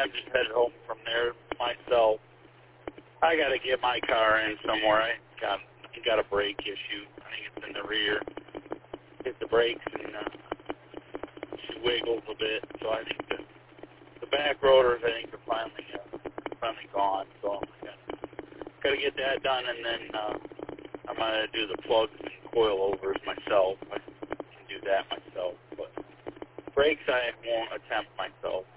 I'm just headed home from there myself. I got to get my car in somewhere. I got a brake issue. I think it's in the rear. Hit the brakes and she wiggles a bit. So I think the back rotors, I think, are finally gone. So I got to get that done, and then I'm going to do the plugs and coilovers myself. I can do that myself. But brakes I won't attempt myself.